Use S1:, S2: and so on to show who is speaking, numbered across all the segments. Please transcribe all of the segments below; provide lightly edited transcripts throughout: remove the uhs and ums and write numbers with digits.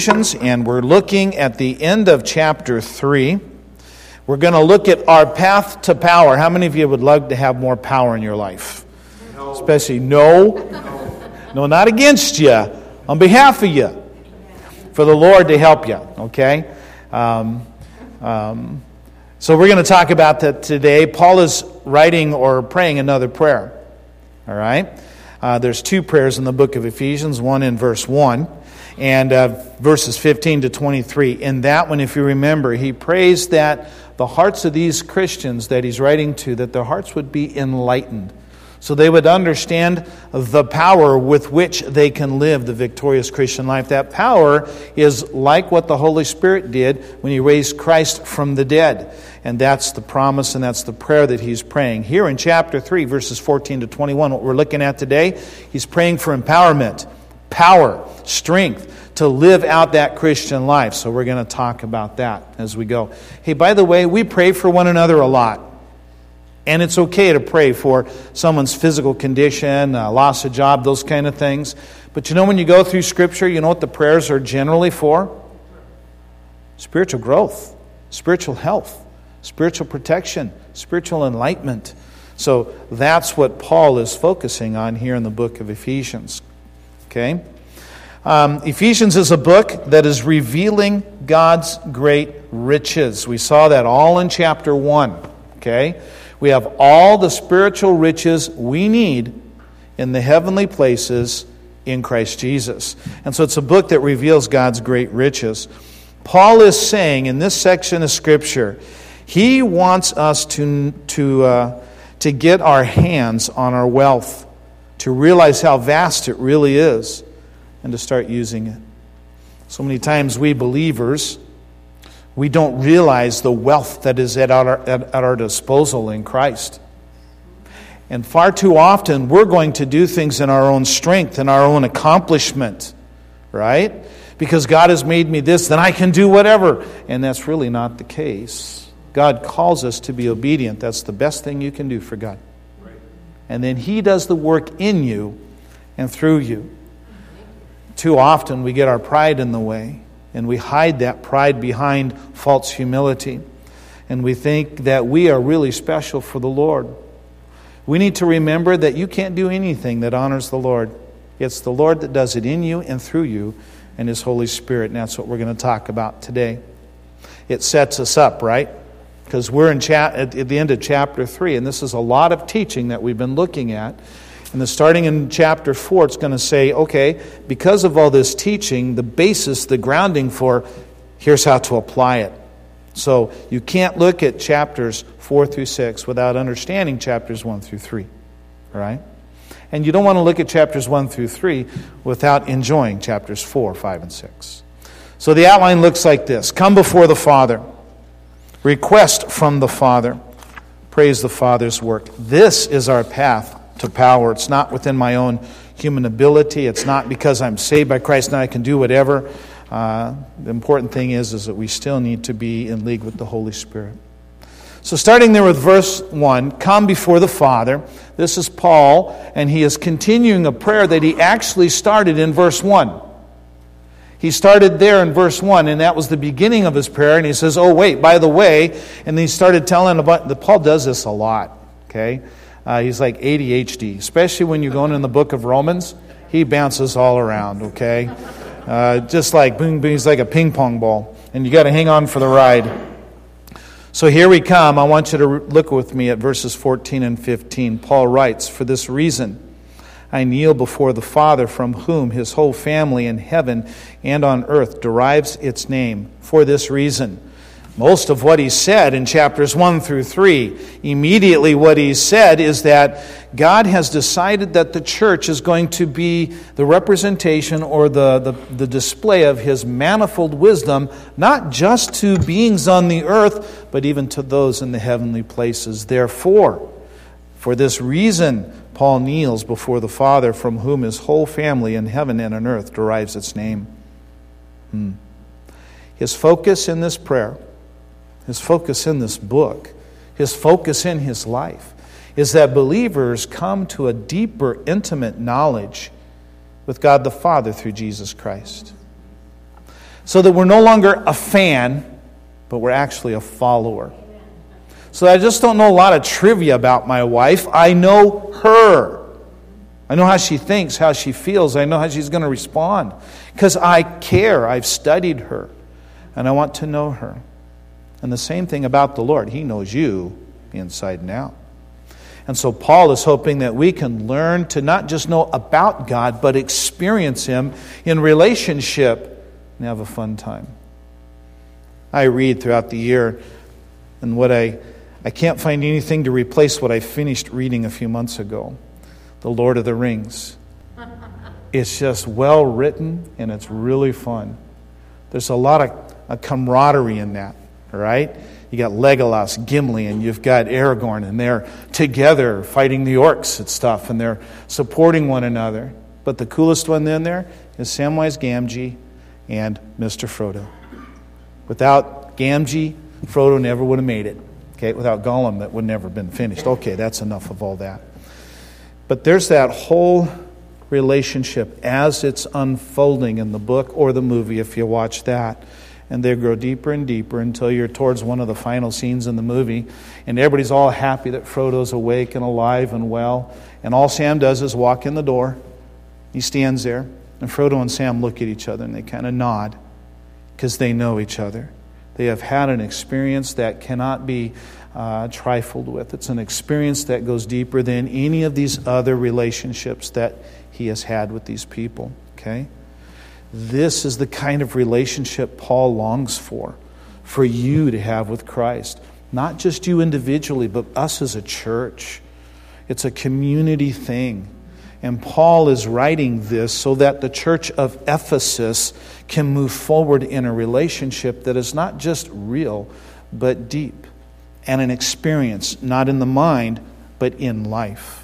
S1: And we're looking at the end of chapter 3. We're going to look at our path to power. How many of you would love to have more power in your life?
S2: No.
S1: Especially no, not against you, on behalf of you, for the Lord to help you, okay? So we're going to talk about that today. Paul is writing or praying another prayer, all right? There's two prayers in the book of Ephesians, one in verse 1. And verses 15 to 23. In that one, if you remember, he prays that the hearts of these Christians that he's writing to, that their hearts would be enlightened, so they would understand the power with which they can live the victorious Christian life. That power is like what the Holy Spirit did when He raised Christ from the dead. And that's the promise and that's the prayer that he's praying. Here in chapter 3, verses 14 to 21, what we're looking at today, he's praying for empowerment, power, strength to live out that Christian life. So we're going to talk about that as we go. Hey, by the way, we pray for one another a lot. And it's okay to pray for someone's physical condition, loss of job, those kind of things. But you know, when you go through Scripture, you know what the prayers are generally for? Spiritual growth, spiritual health, spiritual protection, spiritual enlightenment. So that's what Paul is focusing on here in the book of Ephesians. Okay? Ephesians is a book that is revealing God's great riches. We saw that all in chapter 1. Okay? We have all the spiritual riches we need in the heavenly places in Christ Jesus. And so it's a book that reveals God's great riches. Paul is saying in this section of Scripture, he wants us to get our hands on our wealth, to realize how vast it really is, and to start using it. So many times we believers, we don't realize the wealth that is at our disposal in Christ. And far too often we're going to do things in our own strength and our own accomplishment, right? Because God has made me this, then I can do whatever. And that's really not the case. God calls us to be obedient. That's the best thing you can do for God. Right. And then He does the work in you and through you. Too often we get our pride in the way, and we hide that pride behind false humility, and we think that we are really special for the Lord. We need to remember that you can't do anything that honors the Lord. It's the Lord that does it in you and through you and His Holy Spirit, and that's what we're going to talk about today. It sets us up, right? Because we're at the end of chapter 3, and this is a lot of teaching that we've been looking at. And then starting in chapter 4, it's going to say, okay, because of all this teaching, the basis, the grounding for, here's how to apply it. So you can't look at chapters 4 through 6 without understanding chapters 1 through 3. All right? And you don't want to look at chapters 1 through 3 without enjoying chapters 4, 5, and 6. So the outline looks like this. Come before the Father. Request from the Father. Praise the Father's work. This is our path to power. It's not within my own human ability. It's not because I'm saved by Christ now I can do whatever. The important thing is that we still need to be in league with the Holy Spirit. So starting there with verse 1, come before the Father. This is Paul, and he is continuing a prayer that he actually started in verse 1. He started there in verse 1, and that was the beginning of his prayer, and he says, oh wait, by the way, and he started telling about, Paul does this a lot, okay? He's like ADHD, especially when you're going in the book of Romans. He bounces all around, okay? Just like boom, boom, he's like a ping pong ball, and you got to hang on for the ride. So here we come. I want you to look with me at verses 14 and 15. Paul writes, for this reason I kneel before the Father, from whom His whole family in heaven and on earth derives its name. For this reason. Most of what he said in chapters 1 through 3, immediately what he said is that God has decided that the church is going to be the representation or the display of His manifold wisdom, not just to beings on the earth, but even to those in the heavenly places. Therefore, for this reason, Paul kneels before the Father, from whom His whole family in heaven and on earth derives its name. His focus in this prayer, His focus in this book, His focus in his life is that believers come to a deeper, intimate knowledge with God the Father through Jesus Christ. So that we're no longer a fan, but we're actually a follower. So I just don't know a lot of trivia about my wife. I know her. I know how she thinks, how she feels. I know how she's going to respond. Because I care. I've studied her. And I want to know her. And the same thing about the Lord. He knows you inside and out. And so Paul is hoping that we can learn to not just know about God, but experience Him in relationship and have a fun time. I read throughout the year, and what I can't find anything to replace what I finished reading a few months ago, The Lord of the Rings. It's just well written, and it's really fun. There's a lot of camaraderie in that, all right? You got Legolas, Gimli, and you've got Aragorn, and they're together fighting the orcs and stuff, and they're supporting one another. But the coolest one in there is Samwise Gamgee and Mr. Frodo. Without Gamgee, Frodo never would have made it. Okay, without Gollum, that would never have been finished. Okay, that's enough of all that. But there's that whole relationship as it's unfolding in the book or the movie, if you watch that. And they grow deeper and deeper until you're towards one of the final scenes in the movie. And everybody's all happy that Frodo's awake and alive and well. And all Sam does is walk in the door. He stands there. And Frodo and Sam look at each other and they kind of nod because they know each other. They have had an experience that cannot be trifled with. It's an experience that goes deeper than any of these other relationships that he has had with these people. Okay? This is the kind of relationship Paul longs for you to have with Christ. Not just you individually, but us as a church. It's a community thing. And Paul is writing this so that the church of Ephesus can move forward in a relationship that is not just real, but deep. And an experience, not in the mind, but in life.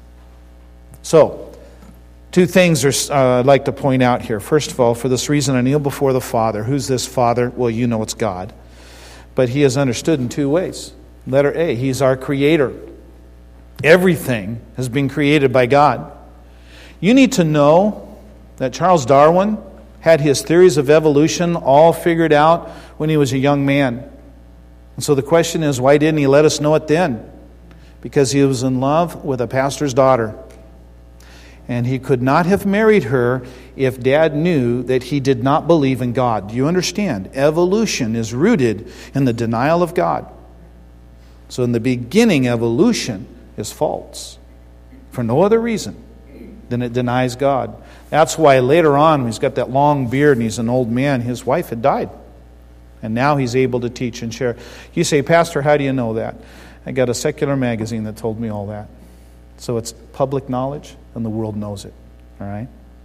S1: So, two things I'd like to point out here. First of all, for this reason I kneel before the Father. Who's this Father? Well, you know it's God. But He is understood in two ways. Letter A, He's our Creator. Everything has been created by God. You need to know that Charles Darwin had his theories of evolution all figured out when he was a young man. And so the question is, why didn't he let us know it then? Because he was in love with a pastor's daughter. And he could not have married her if Dad knew that he did not believe in God. Do you understand? Evolution is rooted in the denial of God. So in the beginning, evolution is false. For no other reason than it denies God. That's why later on, when he's got that long beard and he's an old man, his wife had died. And now he's able to teach and share. You say, Pastor, how do you know that? I got a secular magazine that told me all that. So it's public knowledge, and the world knows it. All right?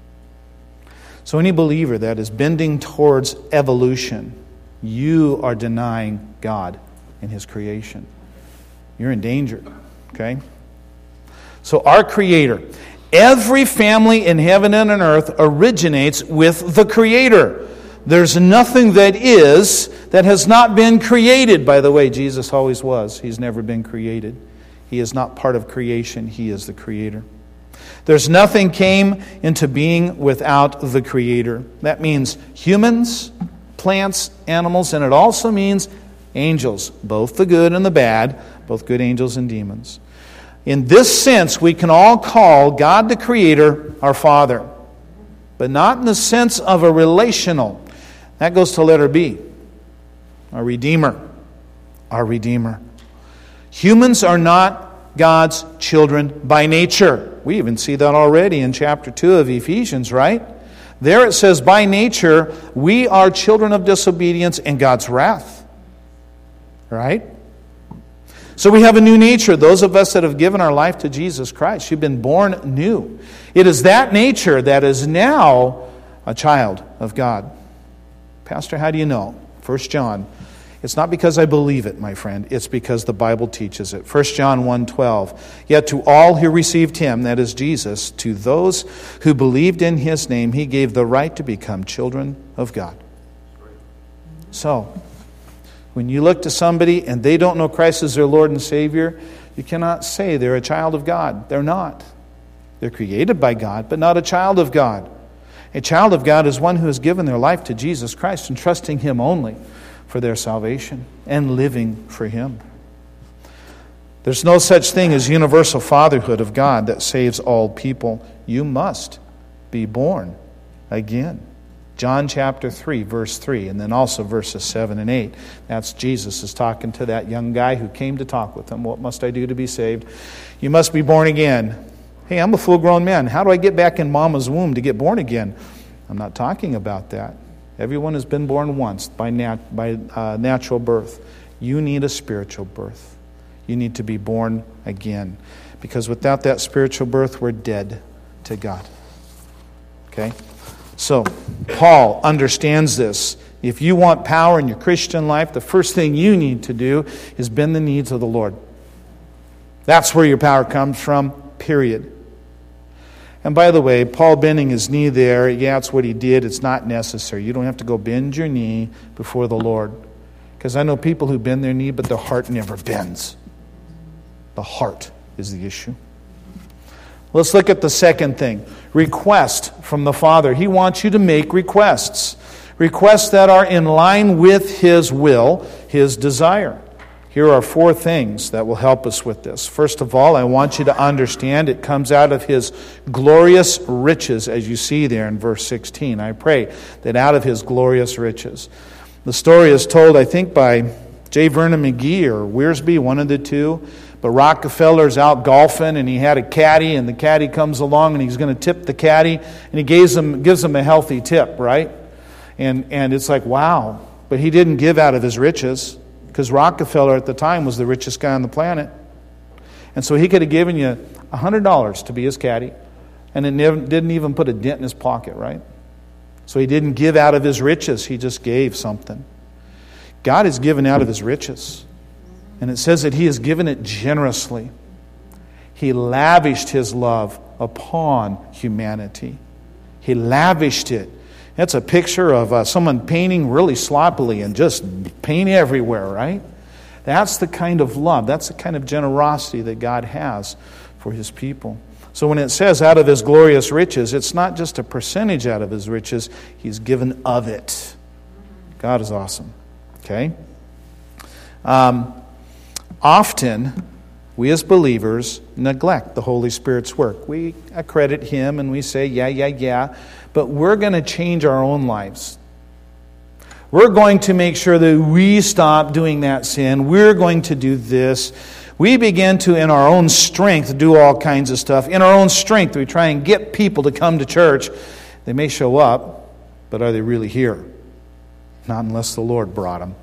S1: So any believer that is bending towards evolution, you are denying God and His creation. You're in danger. Okay? So our Creator. Every family in heaven and on earth originates with the Creator. There's nothing that has not been created. By the way, Jesus always was. He's never been created. He is not part of creation. He is the Creator. There's nothing came into being without the Creator. That means humans, plants, animals, and it also means angels, both the good and the bad, both good angels and demons. In this sense, we can all call God the Creator our Father, but not in the sense of a relational. That goes to letter B, our Redeemer. Our Redeemer. Humans are not God's children by nature. We even see that already in chapter 2 of Ephesians, right? There it says, by nature, we are children of disobedience and God's wrath. Right? So we have a new nature. Those of us that have given our life to Jesus Christ, you've been born new. It is that nature that is now a child of God. Pastor, how do you know? 1 John. It's not because I believe it, my friend. It's because the Bible teaches it. 1 John 1:12. Yet to all who received Him, that is Jesus, to those who believed in His name, He gave the right to become children of God. So, when you look to somebody and they don't know Christ as their Lord and Savior, you cannot say they're a child of God. They're not. They're created by God, but not a child of God. A child of God is one who has given their life to Jesus Christ and trusting Him only for their salvation and living for Him. There's no such thing as universal fatherhood of God that saves all people. You must be born again. John chapter 3, verse 3, and then also verses 7 and 8. That's Jesus is talking to that young guy who came to talk with him. What must I do to be saved? You must be born again. Hey, I'm a full-grown man. How do I get back in mama's womb to get born again? I'm not talking about that. Everyone has been born once by natural birth. You need a spiritual birth. You need to be born again. Because without that spiritual birth, we're dead to God. Okay? So, Paul understands this. If you want power in your Christian life, the first thing you need to do is bend the needs of the Lord. That's where your power comes from, period. And by the way, Paul bending his knee there, yeah, it's what he did. It's not necessary. You don't have to go bend your knee before the Lord. Because I know people who bend their knee, but their heart never bends. The heart is the issue. Let's look at the second thing. Request from the Father. He wants you to make requests. Requests that are in line with His will, His desire. Here are 4 things that will help us with this. First of all, I want you to understand it comes out of His glorious riches, as you see there in verse 16. I pray that out of His glorious riches. The story is told, I think, by J. Vernon McGee or Wiersbe, one of the two. But Rockefeller's out golfing, and he had a caddy, and the caddy comes along, and he's going to tip the caddy, and he gives him a healthy tip, right? And it's like, wow. But he didn't give out of his riches, because Rockefeller at the time was the richest guy on the planet. And so he could have given you $100 to be his caddy, and it didn't even put a dent in his pocket, right? So he didn't give out of his riches. He just gave something. God has given out of His riches. And it says that He has given it generously. He lavished His love upon humanity. He lavished it. That's a picture of someone painting really sloppily and just paint everywhere, right? That's the kind of love, that's the kind of generosity that God has for His people. So when it says out of His glorious riches, it's not just a percentage out of His riches. He's given of it. God is awesome. Okay? Often, we as believers neglect the Holy Spirit's work. We accredit Him and we say, yeah, but we're going to change our own lives. We're going to make sure that we stop doing that sin. We're going to do this. We begin to, in our own strength, do all kinds of stuff. In our own strength, we try and get people to come to church. They may show up, but are they really here? Not unless the Lord brought them.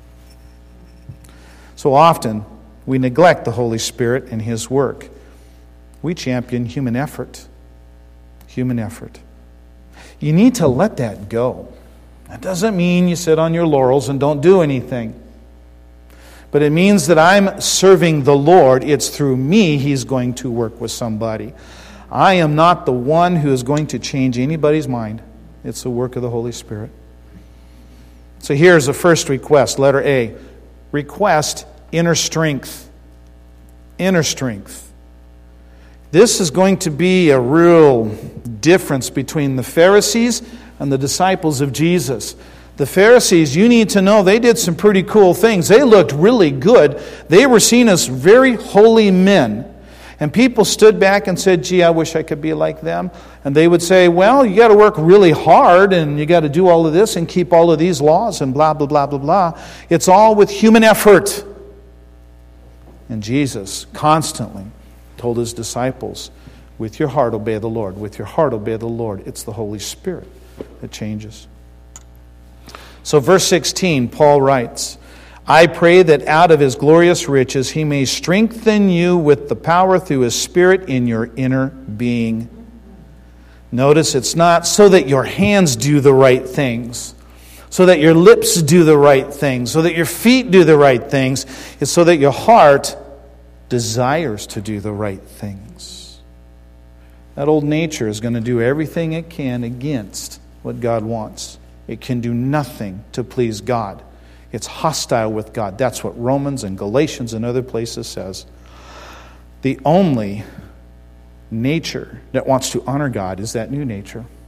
S1: So often, we neglect the Holy Spirit and His work. We champion human effort. Human effort. You need to let that go. That doesn't mean you sit on your laurels and don't do anything. But it means that I'm serving the Lord. It's through me He's going to work with somebody. I am not the one who is going to change anybody's mind. It's the work of the Holy Spirit. So here's the first request, letter A. Request inner strength. Inner strength. This is going to be a real difference between the Pharisees and the disciples of Jesus. The Pharisees, you need to know, they did some pretty cool things. They looked really good. They were seen as very holy men. And people stood back and said, gee, I wish I could be like them. And they would say, well, you got to work really hard and you got to do all of this and keep all of these laws and blah, blah, blah, blah, blah. It's all with human effort. And Jesus constantly told His disciples, with your heart obey the Lord. With your heart obey the Lord. It's the Holy Spirit that changes. So verse 16, Paul writes, I pray that out of His glorious riches He may strengthen you with the power through His Spirit in your inner being. Notice it's not so that your hands do the right things, so that your lips do the right things, so that your feet do the right things. It's so that your heart desires to do the right things. That old nature is going to do everything it can against what God wants. It can do nothing to please God. It's hostile with God. That's what Romans and Galatians and other places says. The only nature that wants to honor God is that new nature.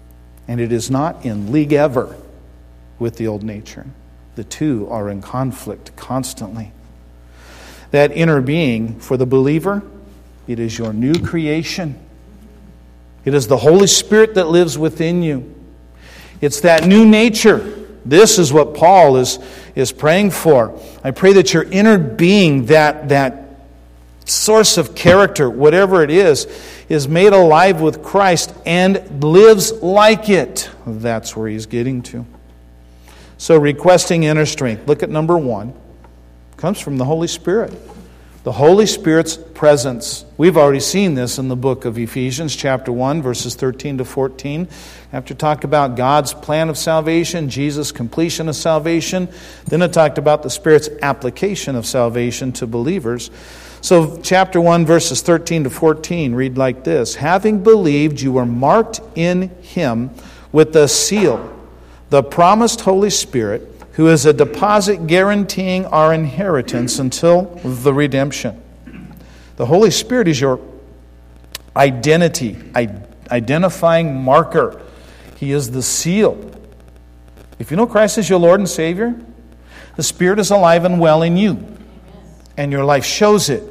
S1: And it is not in league ever with the old nature. The two are in conflict constantly. That inner being, for the believer, it is your new creation. It is the Holy Spirit that lives within you. It's that new nature. This is what Paul is praying for. I pray that your inner being, that source of character, whatever it is made alive with Christ and lives like it. That's where he's getting to. So requesting inner strength. Look at number 1. Comes from the Holy Spirit. The Holy Spirit's presence. We've already seen this in the book of Ephesians, chapter 1, verses 13 to 14. After talk about God's plan of salvation, Jesus' completion of salvation, then it talked about the Spirit's application of salvation to believers. So chapter 1, verses 13 to 14 read like this. Having believed, you were marked in Him with the seal, the promised Holy Spirit, who is a deposit guaranteeing our inheritance until the redemption. The Holy Spirit is your identity, identifying marker. He is the seal. If you know Christ as your Lord and Savior, the Spirit is alive and well in you. And your life shows it.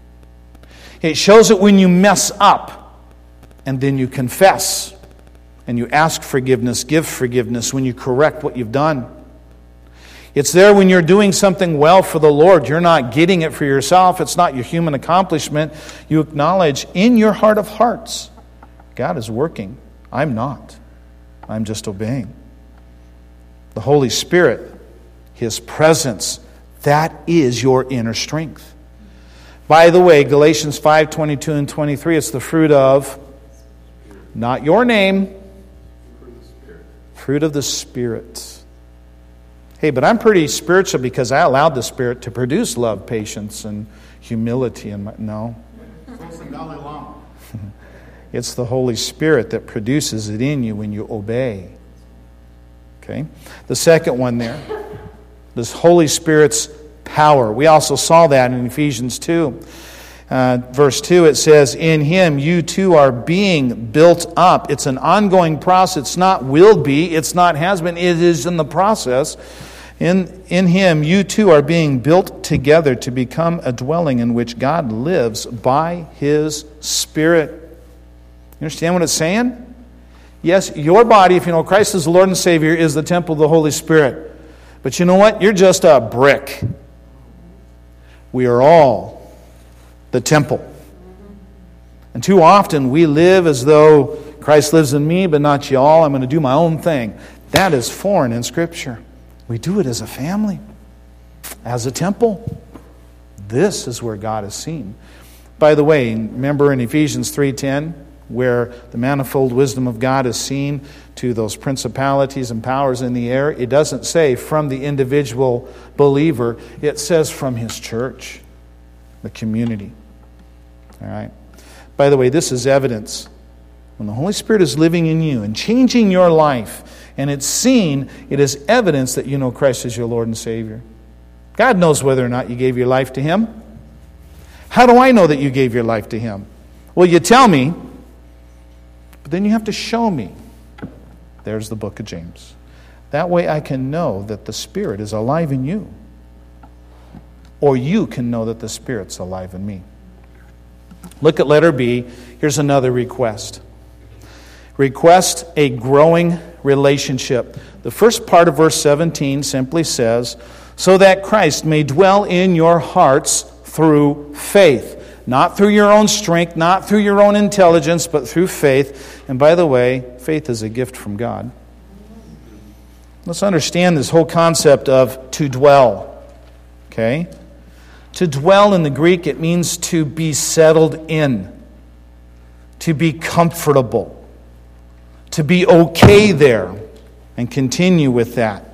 S1: It shows it when you mess up, and then you confess, and you ask forgiveness, give forgiveness when you correct what you've done. It's there when you're doing something well for the Lord. You're not getting it for yourself. It's not your human accomplishment. You acknowledge in your heart of hearts, God is working. I'm not. I'm just obeying. The Holy Spirit, His presence, that is your inner strength. By the way, Galatians 5:22 and 23, it's the fruit of, not your name, fruit of the Spirit. Hey, but I'm pretty spiritual because I allowed the Spirit to produce love, patience, and humility. No. It's the Holy Spirit that produces it in you when you obey. Okay? The second one there, this Holy Spirit's power. We also saw that in Ephesians 2. Verse 2, it says, in Him you too are being built up. It's an ongoing process. It's not will be. It's not has been. It is in the process. In Him you too are being built together to become a dwelling in which God lives by His Spirit. You understand what it's saying? Yes, your body, if you know Christ as the Lord and Savior, is the temple of the Holy Spirit. But you know what? You're just a brick. We are all the temple. And too often we live as though Christ lives in me, but not you all. I'm going to do my own thing. That is foreign in Scripture. We do it as a family, as a temple. This is where God is seen. By the way, remember in Ephesians 3:10, where the manifold wisdom of God is seen to those principalities and powers in the air, it doesn't say from the individual believer. It says from His church, the community. All right. By the way, this is evidence. When the Holy Spirit is living in you and changing your life, and it's seen, it is evidence that you know Christ as your Lord and Savior. God knows whether or not you gave your life to Him. How do I know that you gave your life to Him? Well, you tell me, but then you have to show me. There's the book of James. That way I can know that the Spirit is alive in you. Or you can know that the Spirit's alive in me. Look at letter B. Here's another request. Request a growing relationship. The first part of verse 17 simply says, so that Christ may dwell in your hearts through faith. Not through your own strength, not through your own intelligence, but through faith. And by the way, faith is a gift from God. Let's understand this whole concept of to dwell. Okay? To dwell in the Greek, it means to be settled in. To be comfortable. To be okay there. And continue with that.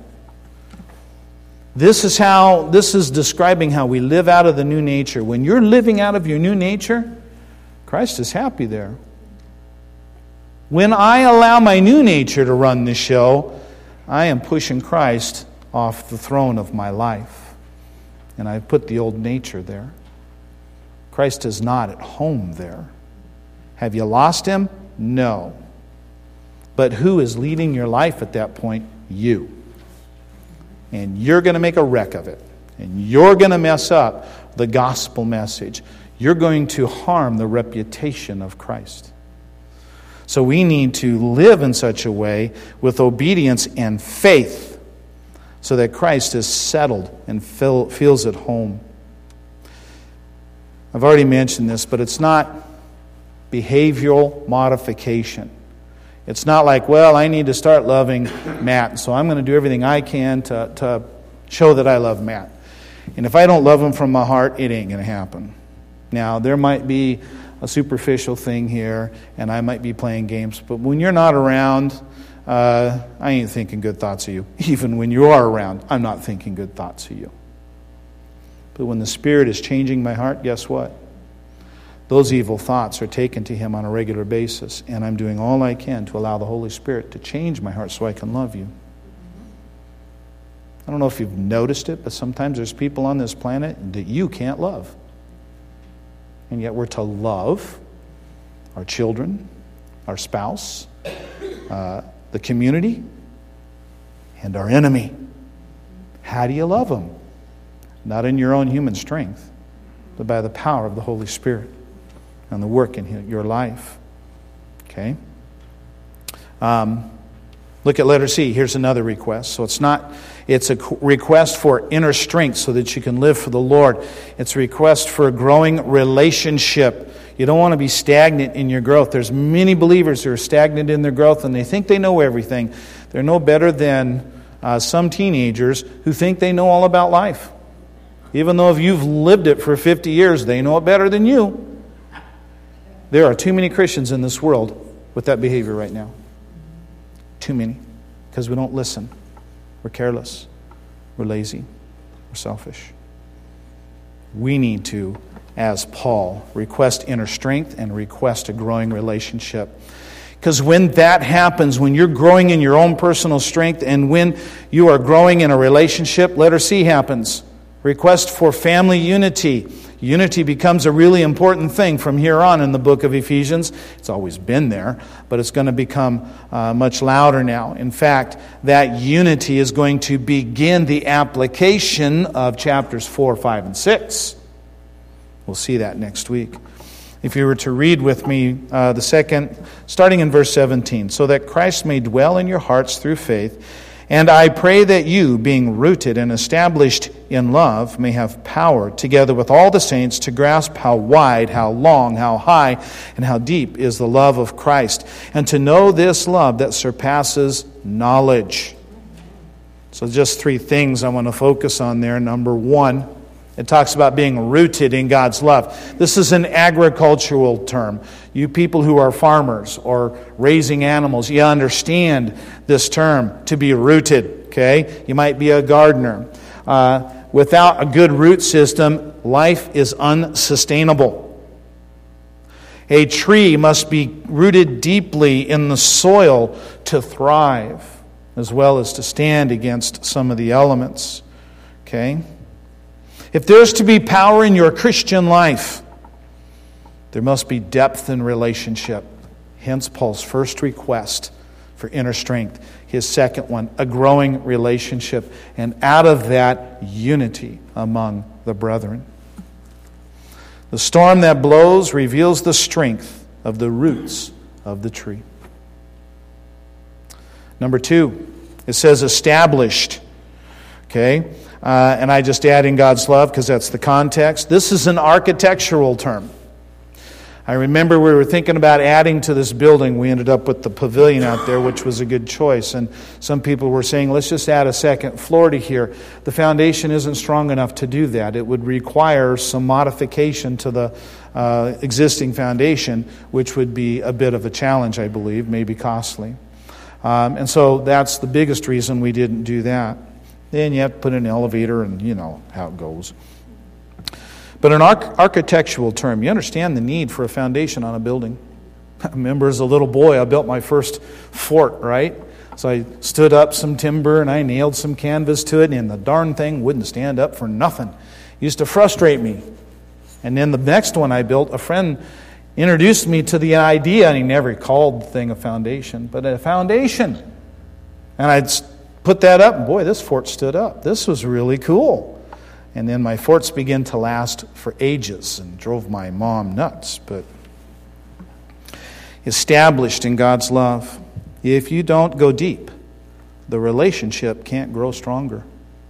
S1: This is describing how we live out of the new nature. When you're living out of your new nature, Christ is happy there. When I allow my new nature to run the show, I am pushing Christ off the throne of my life. And I've put the old nature there. Christ is not at home there. Have you lost Him? No. But who is leading your life at that point? You. And you're going to make a wreck of it. And you're going to mess up the gospel message. You're going to harm the reputation of Christ. So we need to live in such a way with obedience and faith so that Christ is settled and feels at home. I've already mentioned this, but it's not behavioral modification. It's not like, well, I need to start loving Matt, so I'm going to do everything I can to show that I love Matt. And if I don't love him from my heart, it ain't going to happen. Now, there might be a superficial thing here, and I might be playing games, but when you're not around, I ain't thinking good thoughts of you. Even when you are around, I'm not thinking good thoughts of you. But when the Spirit is changing my heart, guess what? Those evil thoughts are taken to Him on a regular basis, and I'm doing all I can to allow the Holy Spirit to change my heart so I can love you. I don't know if you've noticed it, but sometimes there's people on this planet that you can't love. And yet we're to love our children, our spouse, the community, and our enemy. How do you love them? Not in your own human strength, but by the power of the Holy Spirit and the work in your life. Okay? Look at letter C. Here's another request. So it's a request for inner strength so that you can live for the Lord. It's a request for a growing relationship. You don't want to be stagnant in your growth. There's many believers who are stagnant in their growth and they think they know everything. They're no better than some teenagers who think they know all about life. Even though if you've lived it for 50 years, they know it better than you. There are too many Christians in this world with that behavior right now. Too many. Because we don't listen. We're careless. We're lazy. We're selfish. We need to, as Paul, request inner strength and request a growing relationship. Because when that happens, when you're growing in your own personal strength and when you are growing in a relationship, letter C happens. Request for family unity. Unity becomes a really important thing from here on in the book of Ephesians. It's always been there, but it's going to become much louder now. In fact, that unity is going to begin the application of chapters 4, 5, and 6. We'll see that next week. If you were to read with me the second, starting in verse 17, so that Christ may dwell in your hearts through faith, and I pray that you, being rooted and established in love, may have power, together with all the saints, to grasp how wide, how long, how high, and how deep is the love of Christ, and to know this love that surpasses knowledge. So just 3 things I want to focus on there. Number 1, it talks about being rooted in God's love. This is an agricultural term. You people who are farmers or raising animals, you understand this term, to be rooted. Okay? You might be a gardener. Without a good root system, life is unsustainable. A tree must be rooted deeply in the soil to thrive, as well as to stand against some of the elements. Okay? If there's to be power in your Christian life, there must be depth in relationship. Hence Paul's first request for inner strength. His second one, a growing relationship. And out of that, unity among the brethren. The storm that blows reveals the strength of the roots of the tree. Number 2, it says established. Okay? And I just add in God's love because that's the context. This is an architectural term. I remember we were thinking about adding to this building. We ended up with the pavilion out there, which was a good choice. And some people were saying, let's just add a second floor to here. The foundation isn't strong enough to do that. It would require some modification to the existing foundation, which would be a bit of a challenge, I believe, maybe costly. And so that's the biggest reason we didn't do that. Then you have to put in an elevator, and you know how it goes. But an architectural term, you understand the need for a foundation on a building. I remember as a little boy, I built my first fort, right? So I stood up some timber, and I nailed some canvas to it, and the darn thing wouldn't stand up for nothing. It used to frustrate me. And then the next one I built, a friend introduced me to the idea, and he never called the thing a foundation, but a foundation. And I'd put that up, and boy, this fort stood up. This was really cool. And then my forts began to last for ages and drove my mom nuts. But established in God's love, if you don't go deep, the relationship can't grow stronger.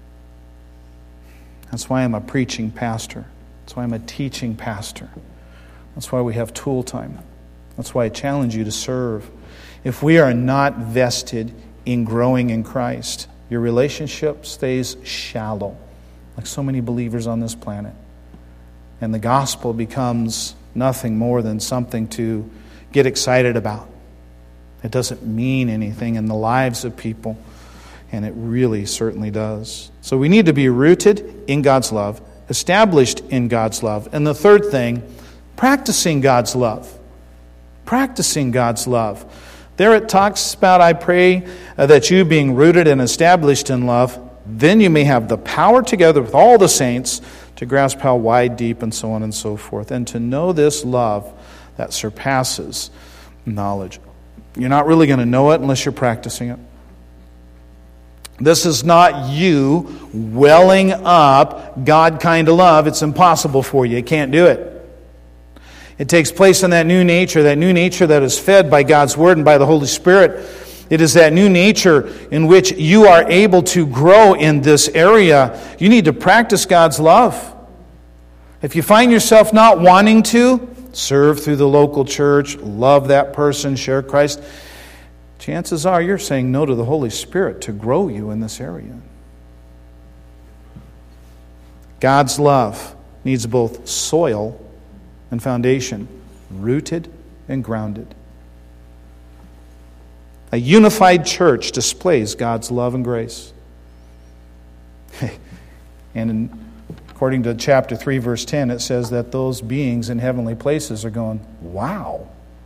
S1: That's why I'm a preaching pastor. That's why I'm a teaching pastor. That's why we have tool time. That's why I challenge you to serve. If we are not vested in growing in Christ, your relationship stays shallow, like so many believers on this planet. And the gospel becomes nothing more than something to get excited about. It doesn't mean anything in the lives of people, and it really certainly does. So we need to be rooted in God's love, established in God's love. And the third thing, practicing God's love. Practicing God's love. There it talks about, I pray that you, being rooted and established in love, then you may have the power together with all the saints to grasp how wide, deep, and so on and so forth, and to know this love that surpasses knowledge. You're not really going to know it unless you're practicing it. This is not you welling up God kind of love. It's impossible for you. You can't do it. It takes place in that new nature that is fed by God's Word and by the Holy Spirit. It is that new nature in which you are able to grow in this area. You need to practice God's love. If you find yourself not wanting to, serve through the local church, love that person, share Christ, chances are you're saying no to the Holy Spirit to grow you in this area. God's love needs both soil and foundation, rooted and grounded. A unified church displays God's love and grace. And according to chapter 3, verse 10, it says that those beings in heavenly places are going, wow.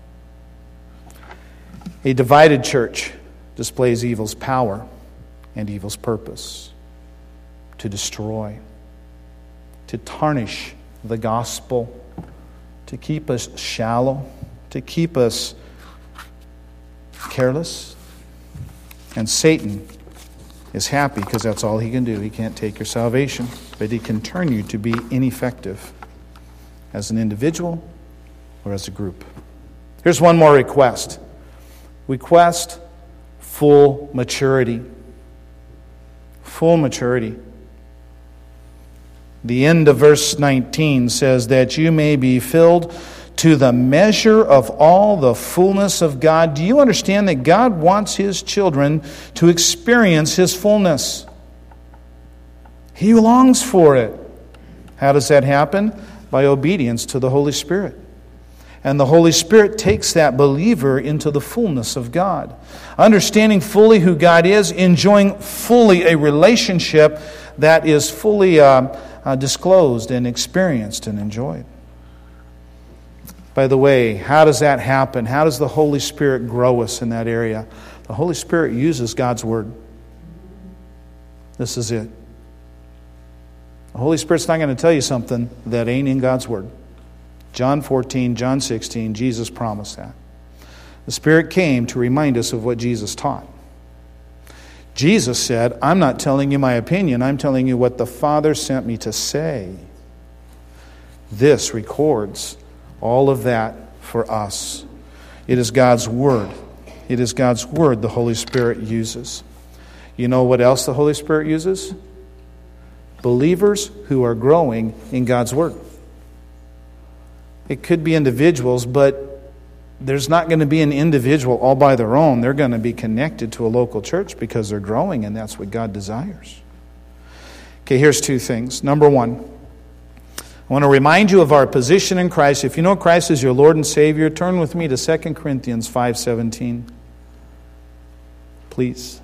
S1: A divided church displays evil's power and evil's purpose to destroy, to tarnish the gospel, to keep us shallow, to keep us careless. And Satan is happy because that's all he can do. He can't take your salvation, but he can turn you to be ineffective as an individual or as a group. Here's one more request. Request full maturity. Full maturity. The end of verse 19 says that you may be filled to the measure of all the fullness of God. Do you understand that God wants His children to experience His fullness? He longs for it. How does that happen? By obedience to the Holy Spirit. And the Holy Spirit takes that believer into the fullness of God. Understanding fully who God is, enjoying fully a relationship that is fully disclosed and experienced and enjoyed. By the way, how does that happen? How does the Holy Spirit grow us in that area? The Holy Spirit uses God's Word. This is it. The Holy Spirit's not going to tell you something that ain't in God's Word. John 14, John 16, Jesus promised that. The Spirit came to remind us of what Jesus taught. Jesus said, I'm not telling you my opinion, I'm telling you what the Father sent me to say. This records all of that for us. It is God's Word. It is God's Word the Holy Spirit uses. You know what else the Holy Spirit uses? Believers who are growing in God's Word. It could be individuals, but there's not going to be an individual all by their own. They're going to be connected to a local church because they're growing, and that's what God desires. Okay, here's two things. Number one, I want to remind you of our position in Christ. If you know Christ as your Lord and Savior, turn with me to 2 Corinthians 5:17. Please.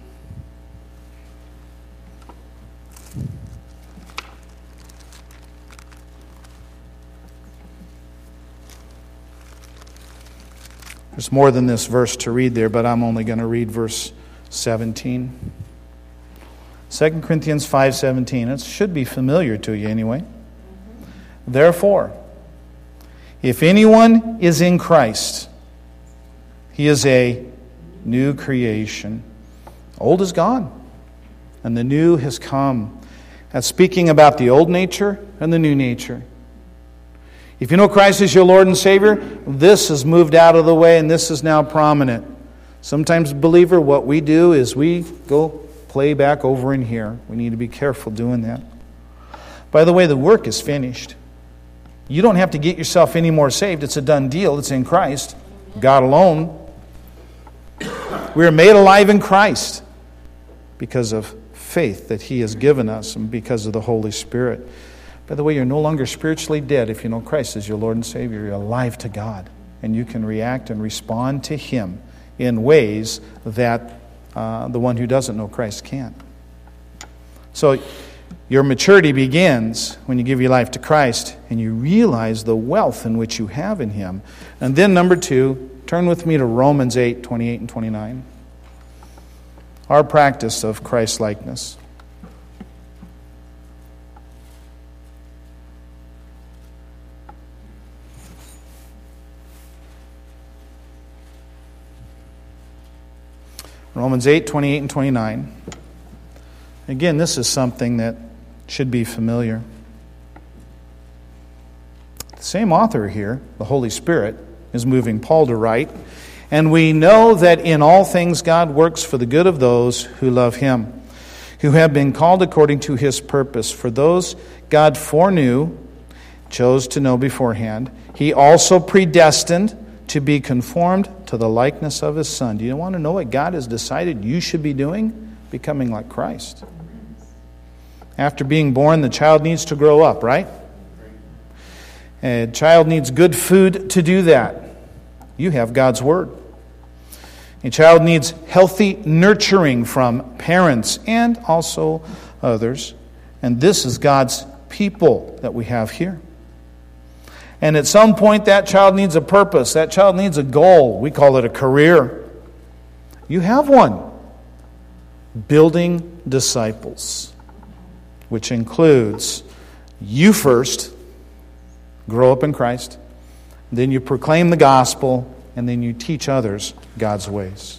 S1: There's more than this verse to read there, but I'm only going to read verse 17. 2 Corinthians 5:17. It should be familiar to you anyway. Therefore, If anyone is in Christ, he is a new creation. Old is gone, and the new has come. That's speaking about the old nature and the new nature. If you know Christ as your Lord and Savior, this has moved out of the way and this is now prominent. Sometimes, believer, what we do is we go play back over in here. We need to be careful doing that. By the way, the work is finished. You don't have to get yourself any more saved. It's a done deal. It's in Christ. God alone. We are made alive in Christ because of faith that He has given us and because of the Holy Spirit. By the way, you're no longer spiritually dead if you know Christ as your Lord and Savior. You're alive to God, and you can react and respond to Him in ways that the one who doesn't know Christ can't. So your maturity begins when you give your life to Christ and you realize the wealth in which you have in Him. And then number 2, turn with me to Romans 8, 28 and 29. Our practice of Christ-likeness. Romans 8, 28 and 29. Again, this is something that should be familiar. The same author here, the Holy Spirit, is moving Paul to write. And we know that in all things God works for the good of those who love Him, who have been called according to His purpose. For those God foreknew, chose to know beforehand, He also predestined to be conformed to the likeness of His Son. Do you want to know what God has decided you should be doing? Becoming like Christ. After being born, the child needs to grow up, right? A child needs good food to do that. You have God's Word. A child needs healthy nurturing from parents and also others. And this is God's people that we have here. And at some point, that child needs a purpose. That child needs a goal. We call it a career. You have one. Building disciples, which includes you first, grow up in Christ, then you proclaim the gospel, and then you teach others God's ways.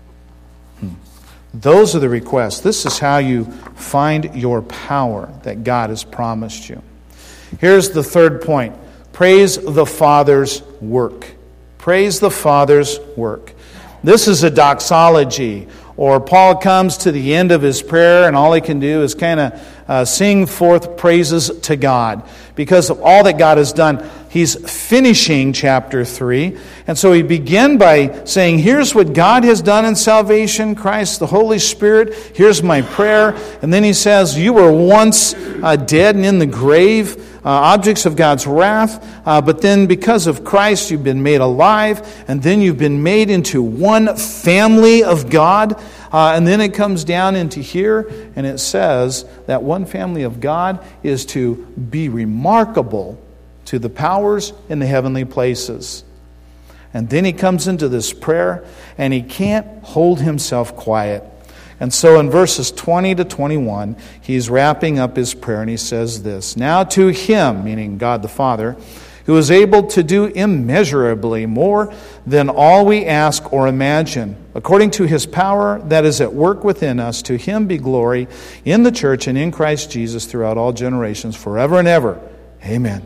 S1: Those are the requests. This is how you find your power that God has promised you. Here's the third point. Praise the Father's work. Praise the Father's work. This is a doxology, or Paul comes to the end of his prayer and all he can do is kind of sing forth praises to God because of all that God has done. He's finishing chapter 3, and so he began by saying, here's what God has done in salvation, Christ, the Holy Spirit, here's my prayer. And then he says, you were once dead and in the grave, objects of God's wrath, but then because of Christ you've been made alive, and then you've been made into one family of God. And then it comes down into here, and it says that one family of God is to be remarkable to the powers in the heavenly places. And then he comes into this prayer, and he can't hold himself quiet. And so in verses 20 to 21, he's wrapping up his prayer, and he says this, now to Him, meaning God the Father, who is able to do immeasurably more than all we ask or imagine, according to His power that is at work within us, to Him be glory in the church and in Christ Jesus throughout all generations, forever and ever. Amen.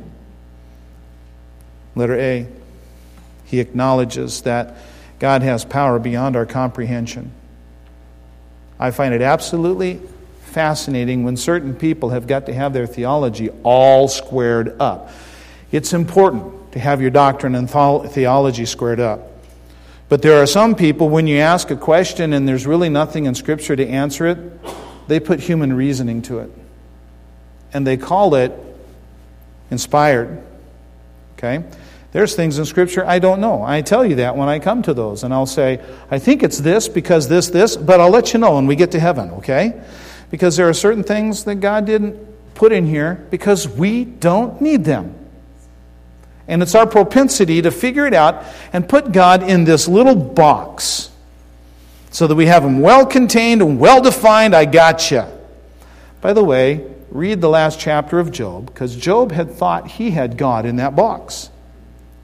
S1: Letter A, he acknowledges that God has power beyond our comprehension. I find it absolutely fascinating when certain people have got to have their theology all squared up. It's important to have your doctrine and theology squared up. But there are some people, when you ask a question and there's really nothing in Scripture to answer it, they put human reasoning to it. And they call it inspired. Okay? There's things in Scripture I don't know. I tell you that when I come to those. And I'll say, I think it's this because this, but I'll let you know when we get to heaven, okay? Because there are certain things that God didn't put in here because we don't need them. And it's our propensity to figure it out and put God in this little box so that we have Him well contained and well defined. I gotcha. By the way, read the last chapter of Job, because Job had thought he had God in that box.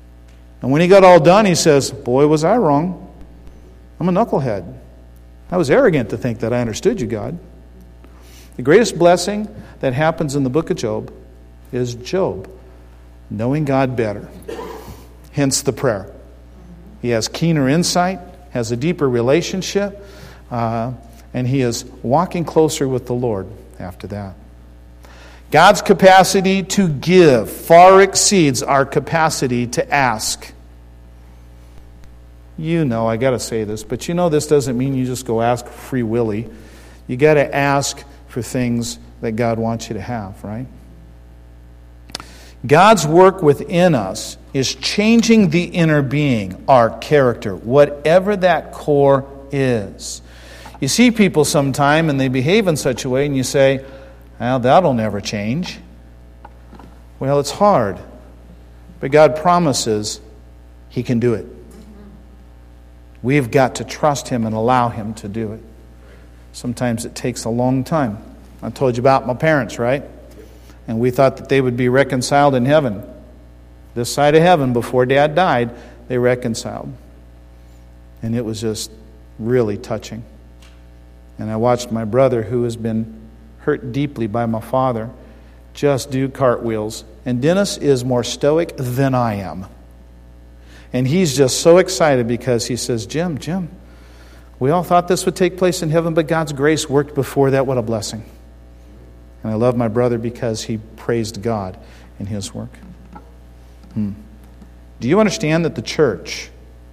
S1: And when he got all done, he says, boy, was I wrong. I'm a knucklehead. I was arrogant to think that I understood you, God. The greatest blessing that happens in the book of Job is Job knowing God better. Hence the prayer. He has keener insight, has a deeper relationship, and he is walking closer with the Lord after that. God's capacity to give far exceeds our capacity to ask. You know, I got to say this, but you know this doesn't mean you just go ask free willy. You got to ask for things that God wants you to have, right? God's work within us is changing the inner being, our character, whatever that core is. You see people sometime and they behave in such a way and you say, well, that'll never change. Well, it's hard. But God promises He can do it. We've got to trust Him and allow Him to do it. Sometimes it takes a long time. I told you about my parents, right? And we thought that they would be reconciled in heaven. This side of heaven, before Dad died, they reconciled. And it was just really touching. And I watched my brother, who has been hurt deeply by my father, just do cartwheels. And Dennis is more stoic than I am. And he's just so excited because he says, Jim, we all thought this would take place in heaven, but God's grace worked before that. What a blessing. And I love my brother because he praised God in his work. Do you understand that the church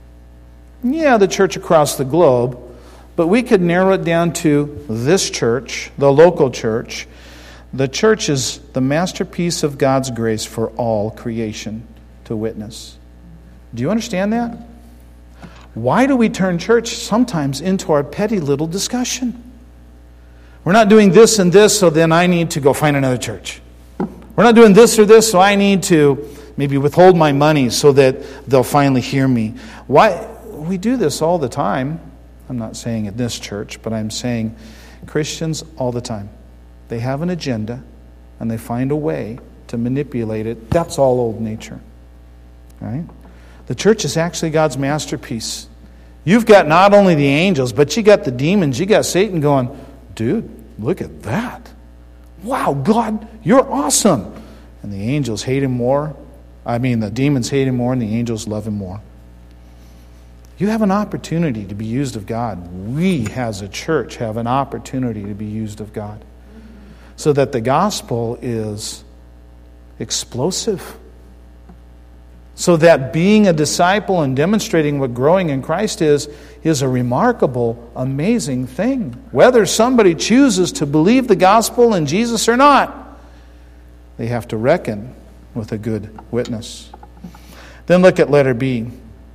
S1: across the globe, but we could narrow it down to this church, the local church. The church is the masterpiece of God's grace for all creation to witness. Do you understand that? Why do we turn church sometimes into our petty little discussion? We're not doing this and this, so then I need to go find another church. We're not doing this or this, so I need to maybe withhold my money so that they'll finally hear me. Why? We do this all the time. I'm not saying in this church, but I'm saying Christians all the time. They have an agenda, and they find a way to manipulate it. That's all old nature. Right? The church is actually God's masterpiece. You've got not only the angels, but you got the demons. You got Satan going, dude, look at that. Wow, God, you're awesome. And the angels hate him more. The demons hate him more, and the angels love him more. You have an opportunity to be used of God. We, as a church, have an opportunity to be used of God. So that the gospel is explosive. So that being a disciple and demonstrating what growing in Christ is a remarkable, amazing thing. Whether somebody chooses to believe the gospel in Jesus or not, they have to reckon with a good witness. Then look at letter B.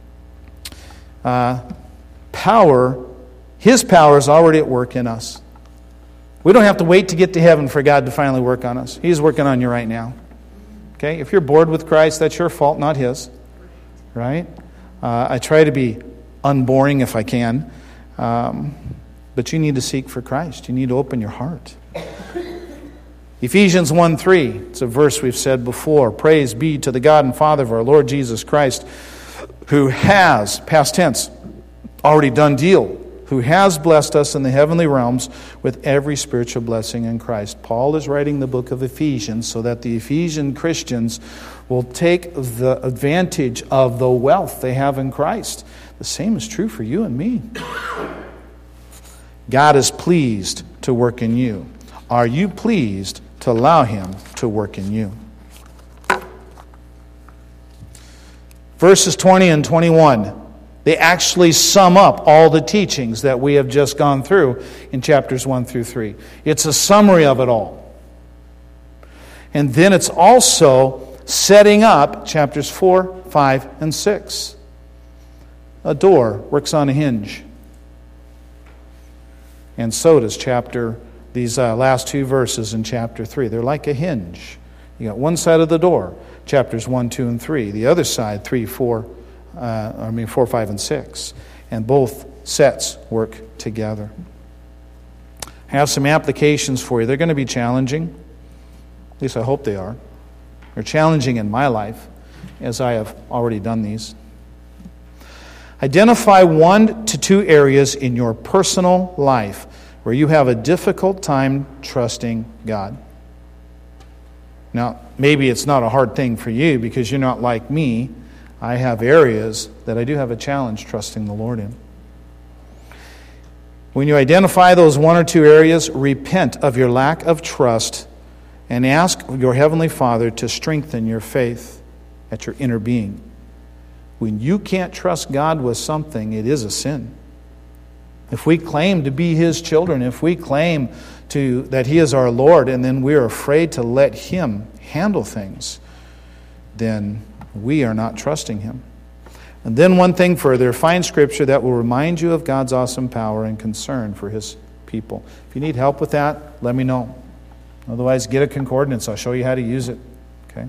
S1: Power, His power is already at work in us. We don't have to wait to get to heaven for God to finally work on us. He's working on you right now. Okay? If you're bored with Christ, that's your fault, not His. Right? I try to be unboring if I can. But you need to seek for Christ. You need to open your heart. Ephesians 1:3, it's a verse we've said before. Praise be to the God and Father of our Lord Jesus Christ, who has, past tense, already done deal, who has blessed us in the heavenly realms with every spiritual blessing in Christ. Paul is writing the book of Ephesians so that the Ephesian Christians will take the advantage of the wealth they have in Christ. The same is true for you and me. God is pleased to work in you. Are you pleased to allow Him to work in you? Verses 20 and 21, they actually sum up all the teachings that we have just gone through in chapters 1 through 3. It's a summary of it all. And then it's also setting up chapters 4, 5, and 6. A door works on a hinge. And so does these last two verses in chapter 3. They're like a hinge. You got one side of the door, chapters 1, 2, and 3. The other side, 4, 5, and 6. And both sets work together. I have some applications for you. They're going to be challenging. At least I hope they are. They're challenging in my life, as I have already done these. Identify 1 to 2 areas in your personal life where you have a difficult time trusting God. Now, maybe it's not a hard thing for you because you're not like me. I have areas that I do have a challenge trusting the Lord in. When you identify those 1 or 2 areas, repent of your lack of trust and ask your Heavenly Father to strengthen your faith at your inner being. When you can't trust God with something, it is a sin. If we claim to be His children, if we claim that He is our Lord, and then we're afraid to let Him handle things, then we are not trusting Him. And then one thing further, find Scripture that will remind you of God's awesome power and concern for His people. If you need help with that, let me know. Otherwise, get a concordance. I'll show you how to use it. Okay.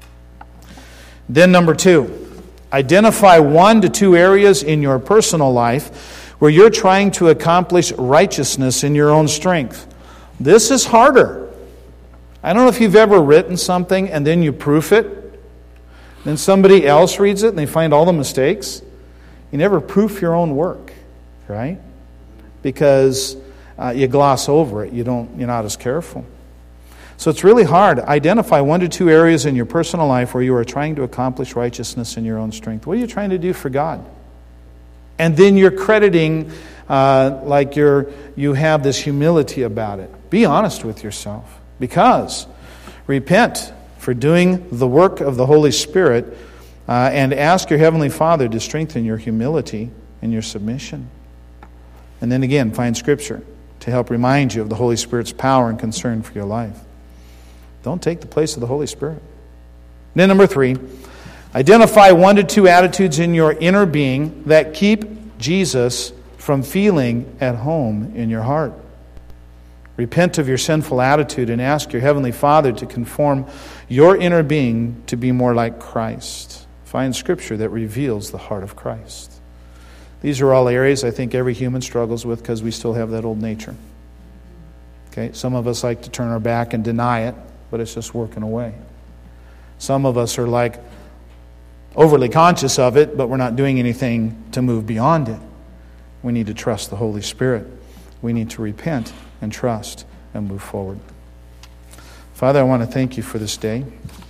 S1: Then number 2. Identify 1 to 2 areas in your personal life where you're trying to accomplish righteousness in your own strength. This is harder. I don't know if you've ever written something and then you proof it. Then somebody else reads it and they find all the mistakes. You never proof your own work, right? Because you gloss over it. You're not as careful. So it's really hard. Identify 1 to 2 areas in your personal life where you are trying to accomplish righteousness in your own strength. What are you trying to do for God? And then you're crediting like you have this humility about it. Be honest with yourself. Because repent for doing the work of the Holy Spirit and ask your Heavenly Father to strengthen your humility and your submission. And then again, find Scripture to help remind you of the Holy Spirit's power and concern for your life. Don't take the place of the Holy Spirit. Then number 3, identify 1 to 2 attitudes in your inner being that keep Jesus from feeling at home in your heart. Repent of your sinful attitude and ask your Heavenly Father to conform your inner being to be more like Christ. Find Scripture that reveals the heart of Christ. These are all areas I think every human struggles with because we still have that old nature. Okay, some of us like to turn our back and deny it, but it's just working away. Some of us are like overly conscious of it, but we're not doing anything to move beyond it. We need to trust the Holy Spirit. We need to repent and trust and move forward. Father, I want to thank you for this day.